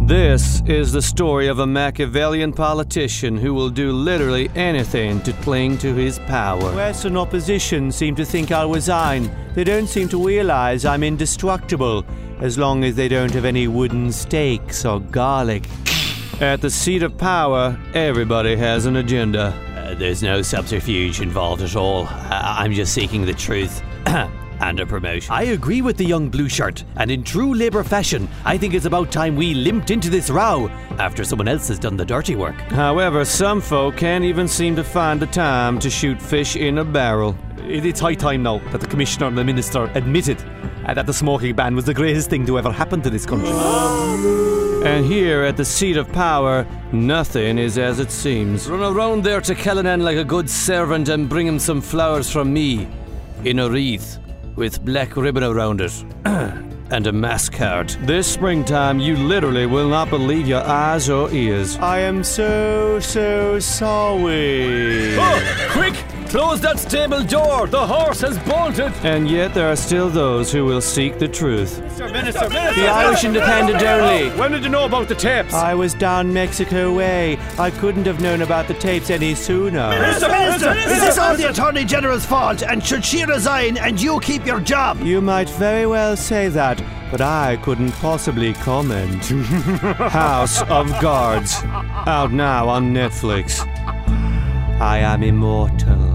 This is the story of a Machiavellian politician who will do literally anything to cling to his power. Western opposition seem to think I'll resign. They don't seem to realize I'm indestructible, as long as they don't have any wooden stakes or garlic. At the seat of power, everybody has an agenda. There's no subterfuge involved at all. I'm just seeking the truth. And a promotion. I agree with the young blue shirt, and in true Labour fashion, I think it's about time we limped into this row after someone else has done the dirty work. However, some folk can't even seem to find the time to shoot fish in a barrel. It's high time now that the Commissioner and the Minister admitted that the smoking ban was the greatest thing to ever happen to this country. And here at the seat of power, nothing is as it seems. Run around there to Callanan like a good servant and bring him some flowers from me in a wreath with black ribbon around it, and a mass card. This springtime, you literally will not believe your eyes or ears. I am so sorry. Oh, quick! Close that stable door! The horse has bolted! And yet there are still those who will seek the truth. Minister! The Irish Independent only. When did you know about the tapes? I was down Mexico way. I couldn't have known about the tapes any sooner. Minister! Is this all the Attorney General's fault? And should she resign and you keep your job? You might very well say that, but I couldn't possibly comment. House of Guards. Out now on Netflix. I am immortal.